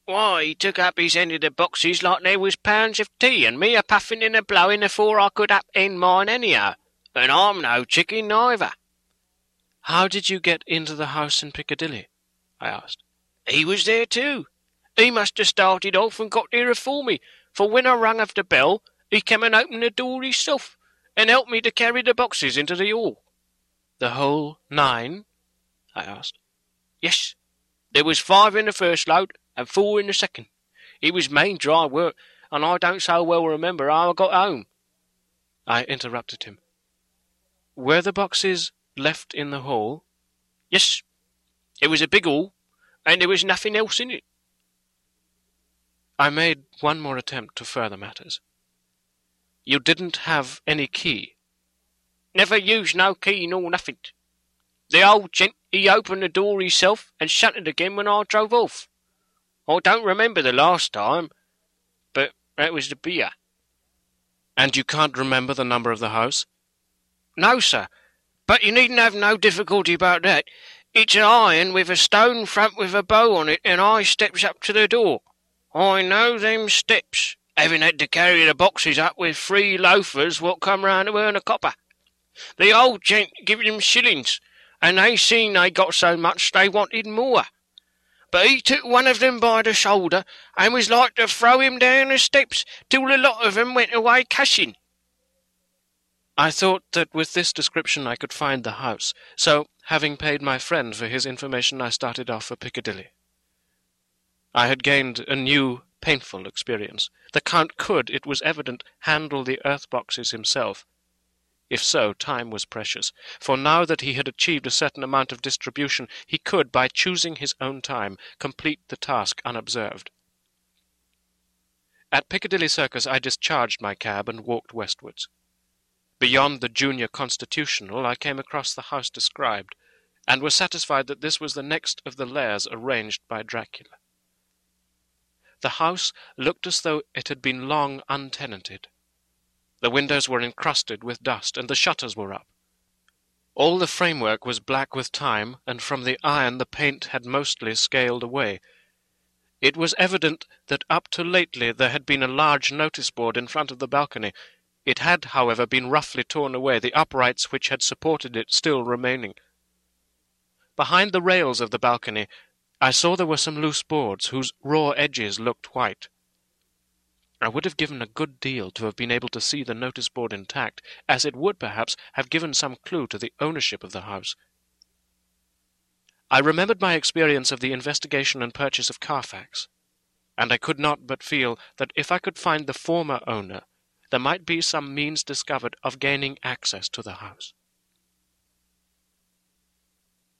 Why, he took up his end of the boxes like they was pounds of tea, and me a puffing and a blowing afore I could up end mine anyhow, and I'm no chicken neither. How did you get into the house in Piccadilly? I asked. He was there too. He must have started off and got there afore me, for when I rung of the bell, he came and opened the door himself, and helped me to carry the boxes into the hall. The whole 9? I asked. Yes, there was 5 in the first load, and 4 in the second. It was main dry work, and I don't so well remember how I got home. I interrupted him. Were the boxes left in the hall? Yes, it was a big hall, and there was nothing else in it. I made one more attempt to further matters. You didn't have any key? Never used no key nor nothing. The old gent, he opened the door himself and shut it again when I drove off. I don't remember the last time, but that was the beer. And you can't remember the number of the house? No, sir, but you needn't have no difficulty about that. It's an iron with a stone front with a bow on it, and I steps up to the door. I know them steps, having had to carry the boxes up with 3 loafers what come round to earn a copper. The old gent giving them shillings, and they seen they got so much they wanted more. But he took one of them by the shoulder and was like to throw him down the steps till the lot of them went away cashing. I thought that with this description I could find the house, so, having paid my friend for his information, I started off for Piccadilly. I had gained a new, painful experience. The Count could, it was evident, handle the earth boxes himself. If so, time was precious, for now that he had achieved a certain amount of distribution, he could, by choosing his own time, complete the task unobserved. At Piccadilly Circus I discharged my cab and walked westwards. Beyond the Junior Constitutional I came across the house described, and was satisfied that this was the next of the lairs arranged by Dracula. The house looked as though it had been long untenanted. The windows were encrusted with dust, and the shutters were up. All the framework was black with time, and from the iron the paint had mostly scaled away. It was evident that up to lately there had been a large notice-board in front of the balcony. It had, however, been roughly torn away, the uprights which had supported it still remaining. Behind the rails of the balcony I saw there were some loose boards, whose raw edges looked white. I would have given a good deal to have been able to see the notice-board intact, as it would, perhaps, have given some clue to the ownership of the house. I remembered my experience of the investigation and purchase of Carfax, and I could not but feel that if I could find the former owner, there might be some means discovered of gaining access to the house.